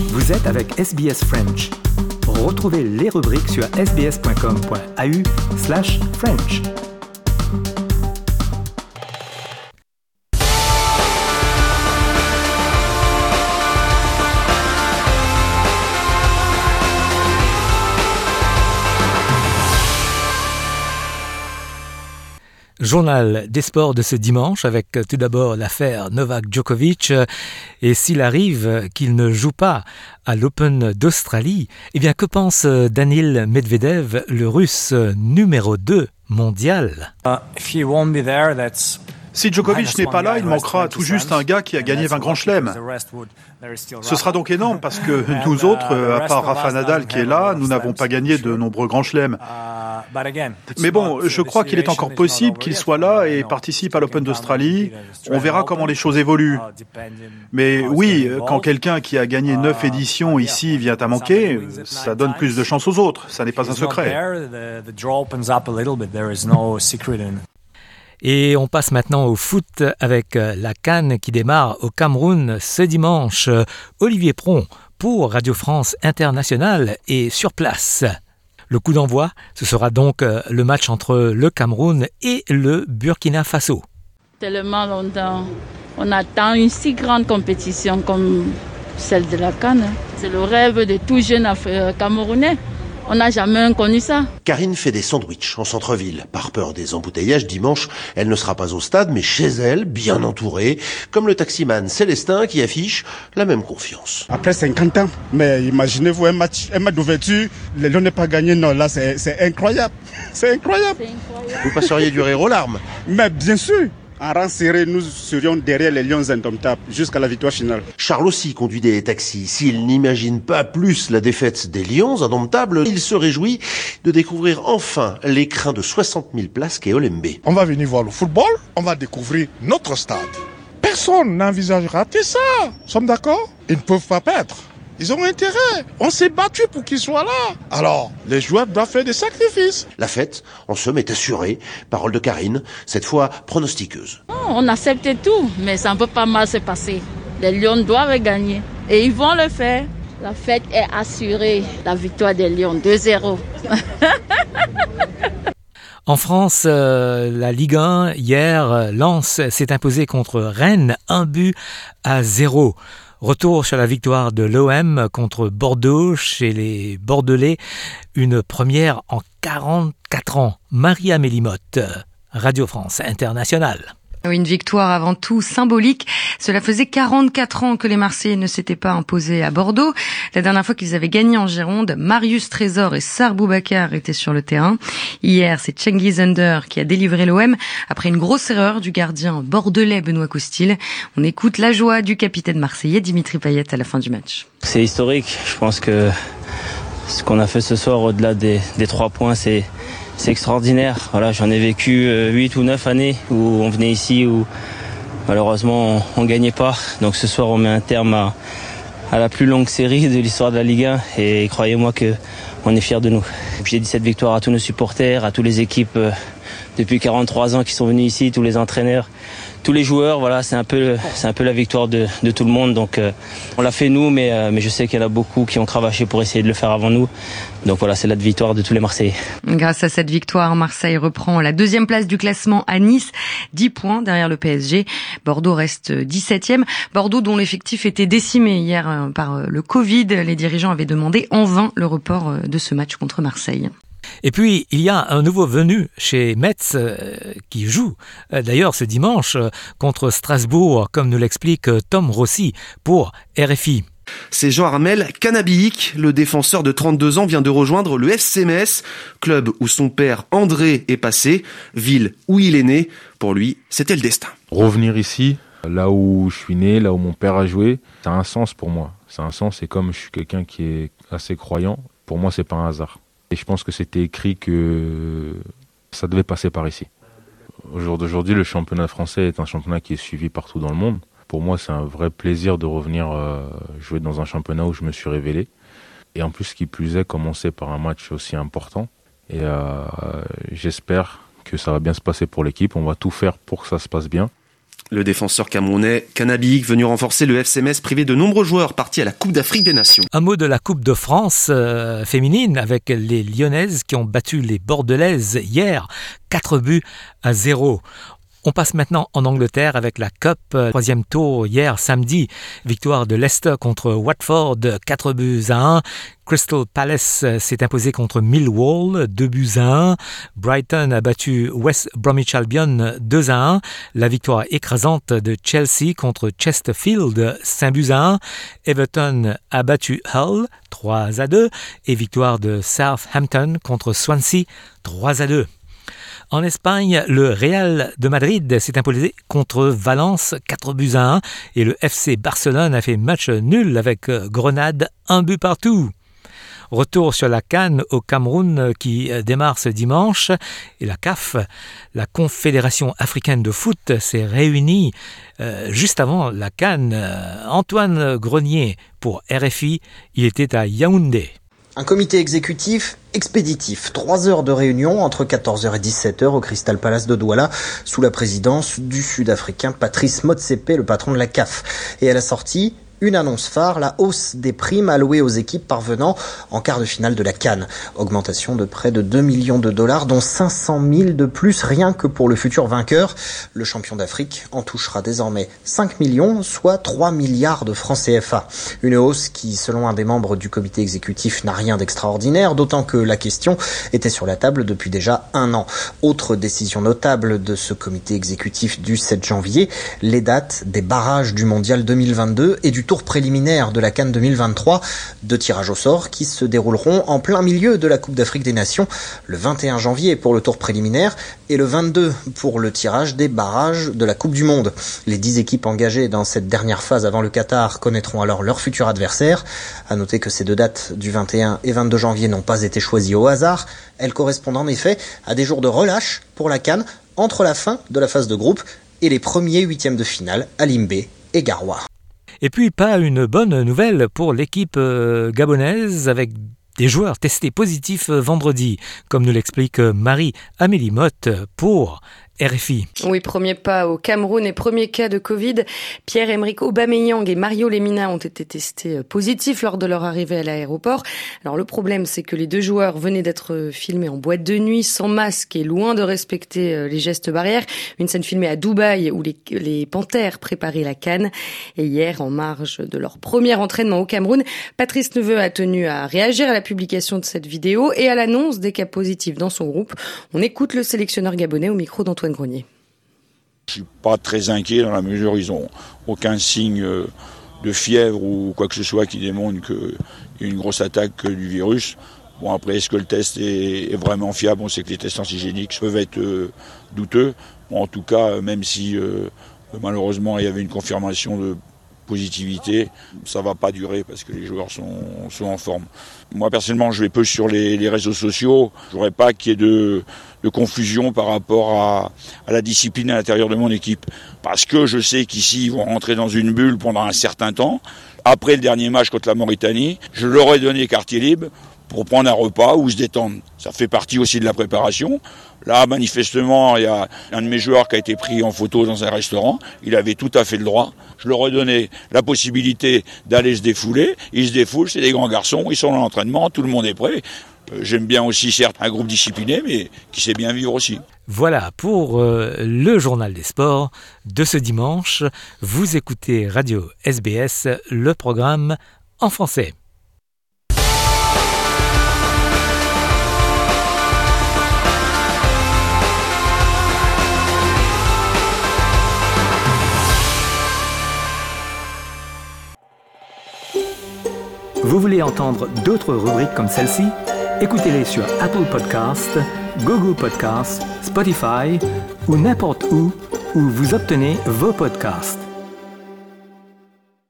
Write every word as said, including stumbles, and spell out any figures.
Vous êtes avec S B S French. Retrouvez les rubriques sur sbs.com.au slash French. Journal des sports de ce dimanche avec tout d'abord l'affaire Novak Djokovic et s'il arrive qu'il ne joue pas à l'Open d'Australie, eh bien que pense Daniil Medvedev, le russe numéro deux mondial? Uh, if he won't be there, that's... Si Djokovic n'est pas là, il manquera tout juste un gars qui a gagné vingt grands chelems. Ce sera donc énorme parce que nous autres, à part Rafa Nadal qui est là, nous n'avons pas gagné de nombreux grands chelems. Mais bon, je crois qu'il est encore possible qu'il soit là et participe à l'Open d'Australie. On verra comment les choses évoluent. Mais oui, quand quelqu'un qui a gagné neuf éditions ici vient à manquer, ça donne plus de chance aux autres. Ça n'est pas un secret. Et on passe maintenant au foot avec la CAN qui démarre au Cameroun ce dimanche. Olivier Pron pour Radio France Internationale est sur place. Le coup d'envoi, ce sera donc le match entre le Cameroun et le Burkina Faso. Tellement longtemps, on attend une si grande compétition comme celle de la CAN. C'est le rêve de tout jeune Camerounais. On n'a jamais connu ça. Karine fait des sandwichs en centre-ville. Par peur des embouteillages dimanche, elle ne sera pas au stade, mais chez elle, bien entourée, comme le taximan Célestin qui affiche la même confiance. Après cinquante ans, mais imaginez-vous un match, un match d'ouverture, les Lions n'ont pas gagné, non, là c'est, c'est incroyable. C'est incroyable. C'est incroyable. Vous passeriez du rire aux larmes. Mais bien sûr. En rang serré, nous serions derrière les Lions indomptables jusqu'à la victoire finale. Charles aussi conduit des taxis. S'il n'imagine pas plus la défaite des Lions indomptables, il se réjouit de découvrir enfin l'écrin de soixante mille places qu'est Olembe. On va venir voir le football, on va découvrir notre stade. Personne n'envisage rater ça. Nous sommes d'accord? Ils ne peuvent pas perdre. Ils ont intérêt. On s'est battu pour qu'ils soient là. Alors, les joueurs doivent faire des sacrifices. La fête, en somme, est assurée. Parole de Karine, cette fois pronostiqueuse. Non, on accepte tout, mais ça ne peut pas mal se passer. Les Lions doivent gagner. Et ils vont le faire. La fête est assurée. La victoire des Lions, deux zéro. En France, euh, la Ligue un, hier, Lens s'est imposé contre Rennes, un but à zéro. Retour sur la victoire de l'O M contre Bordeaux chez les Bordelais, une première en quarante-quatre ans. Marie-Amélie Motte, Radio France Internationale. Une victoire avant tout symbolique. Cela faisait quarante-quatre ans que les Marseillais ne s'étaient pas imposés à Bordeaux. La dernière fois qu'ils avaient gagné en Gironde, Marius Trésor et Sarr Boubacar étaient sur le terrain. Hier, c'est Cengiz Under qui a délivré l'O M après une grosse erreur du gardien bordelais Benoît Costil. On écoute la joie du capitaine marseillais Dimitri Payet à la fin du match. C'est historique. Je pense que ce qu'on a fait ce soir, au-delà des, des trois points, c'est C'est extraordinaire. Voilà, j'en ai vécu huit ou neuf années où on venait ici où malheureusement on, on gagnait pas. Donc ce soir on met un terme à, à la plus longue série de l'histoire de la Ligue un et croyez-moi que on est fiers de nous. J'ai dit cette victoire à tous nos supporters, à toutes les équipes euh, depuis quarante-trois ans qui sont venus ici, tous les entraîneurs, tous les joueurs. Voilà, c'est un peu, c'est un peu la victoire de, de tout le monde. Donc euh, on l'a fait nous, mais, euh, mais je sais qu'il y en a beaucoup qui ont cravaché pour essayer de le faire avant nous. Donc voilà, c'est la victoire de tous les Marseillais. Grâce à cette victoire, Marseille reprend la deuxième place du classement à Nice, dix points derrière le P S G. Bordeaux reste dix-septième. Bordeaux dont l'effectif était décimé hier par le Covid. Les dirigeants avaient demandé en vain le report de ce match contre Marseille. Et puis, il y a un nouveau venu chez Metz euh, qui joue, euh, d'ailleurs ce dimanche, euh, contre Strasbourg, comme nous l'explique euh, Tom Rossi pour R F I. C'est Jean-Armel Canabiik, le défenseur de trente-deux ans vient de rejoindre le F C Metz, club où son père André est passé, ville où il est né. Pour lui, c'était le destin. Revenir ici, là où je suis né, là où mon père a joué, ça a un sens pour moi. Ça a un sens et comme je suis quelqu'un qui est assez croyant, pour moi c'est pas un hasard. Et je pense que c'était écrit que ça devait passer par ici. Au jour d'aujourd'hui, le championnat français est un championnat qui est suivi partout dans le monde. Pour moi, c'est un vrai plaisir de revenir euh, jouer dans un championnat où je me suis révélé. Et en plus, ce qui plus est, commencer par un match aussi important. Et euh, j'espère que ça va bien se passer pour l'équipe. On va tout faire pour que ça se passe bien. Le défenseur camerounais Kanabi venu renforcer le F C Metz privé de nombreux joueurs partis à la Coupe d'Afrique des Nations. Un mot de la Coupe de France euh, féminine avec les Lyonnaises qui ont battu les Bordelaises hier, quatre buts à zéro. On passe maintenant en Angleterre avec la Cup, troisième tour hier samedi. Victoire de Leicester contre Watford, quatre buts à un. Crystal Palace s'est imposé contre Millwall, deux buts à un. Brighton a battu West Bromwich Albion, deux à un. La victoire écrasante de Chelsea contre Chesterfield, cinq buts à un. Everton a battu Hull, trois à deux. Et victoire de Southampton contre Swansea, trois à deux. En Espagne, le Real de Madrid s'est imposé contre Valence, quatre buts à un, et le F C Barcelone a fait match nul avec Grenade, un but partout. Retour sur la CAN au Cameroun qui démarre ce dimanche, et la C A F, la Confédération africaine de foot, s'est réunie euh, juste avant la CAN. Antoine Grenier pour R F I, il était à Yaoundé. Un comité exécutif expéditif. Trois heures de réunion entre quatorze heures et dix-sept heures au Crystal Palace de Douala sous la présidence du Sud-Africain Patrice Motsepe, le patron de la C A F. Et à la sortie, une annonce phare, la hausse des primes allouées aux équipes parvenant en quart de finale de la CAN. Augmentation de près de deux millions de dollars, dont cinq cent mille de plus rien que pour le futur vainqueur. Le champion d'Afrique en touchera désormais cinq millions, soit trois milliards de francs C F A. Une hausse qui, selon un des membres du comité exécutif, n'a rien d'extraordinaire, d'autant que la question était sur la table depuis déjà un an. Autre décision notable de ce comité exécutif du sept janvier, les dates des barrages du mondial deux mille vingt-deux et du tour préliminaire de la CAN deux mille vingt-trois, deux tirages au sort qui se dérouleront en plein milieu de la Coupe d'Afrique des Nations, le vingt et un janvier pour le tour préliminaire et le vingt-deux pour le tirage des barrages de la Coupe du Monde. Les dix équipes engagées dans cette dernière phase avant le Qatar connaîtront alors leur futur adversaire. À noter que ces deux dates du vingt et un et vingt-deux janvier n'ont pas été choisies au hasard. Elles correspondent en effet à des jours de relâche pour la CAN entre la fin de la phase de groupe et les premiers huitièmes de finale à Limbé et Garoua. Et puis, pas une bonne nouvelle pour l'équipe euh, gabonaise avec des joueurs testés positifs vendredi, comme nous l'explique Marie-Amélie Motte pour R F I. Oui, premier pas au Cameroun et premier cas de Covid. Pierre-Emerick Aubameyang et Mario Lemina ont été testés positifs lors de leur arrivée à l'aéroport. Alors le problème, c'est que les deux joueurs venaient d'être filmés en boîte de nuit, sans masque et loin de respecter les gestes barrières. Une scène filmée à Dubaï où les, les Panthères préparaient la CAN. Et hier, en marge de leur premier entraînement au Cameroun, Patrice Neveu a tenu à réagir à la publication de cette vidéo et à l'annonce des cas positifs dans son groupe. On écoute le sélectionneur gabonais au micro d'Antoine Grenier. Je suis pas très inquiet dans la mesure où ils ont aucun signe de fièvre ou quoi que ce soit qui démontre qu'il y a une grosse attaque du virus. Bon, après, est-ce que le test est, est vraiment fiable? On sait que les tests antigéniques peuvent être euh, douteux. Bon, en tout cas, même si euh, malheureusement il y avait une confirmation de positivité, ça va pas durer parce que les joueurs sont, sont en forme. Moi personnellement, je vais peu sur les, les réseaux sociaux. Je voudrais pas qu'il y ait de, de confusion par rapport à, à la discipline à l'intérieur de mon équipe, parce que je sais qu'ici ils vont rentrer dans une bulle pendant un certain temps. Après le dernier match contre la Mauritanie, je leur ai donné quartier libre pour prendre un repas ou se détendre. Ça fait partie aussi de la préparation. Là, manifestement, il y a un de mes joueurs qui a été pris en photo dans un restaurant. Il avait tout à fait le droit. Je leur ai donné la possibilité d'aller se défouler. Ils se défoulent, c'est des grands garçons, ils sont dans l'entraînement, tout le monde est prêt. Euh, j'aime bien aussi, certes, un groupe discipliné, mais qui sait bien vivre aussi. Voilà pour euh, le journal des sports de ce dimanche. Vous écoutez Radio S B S, le programme en français. Vous voulez entendre d'autres rubriques comme celle-ci? Écoutez-les sur Apple Podcasts, Google Podcasts, Spotify ou n'importe où où vous obtenez vos podcasts.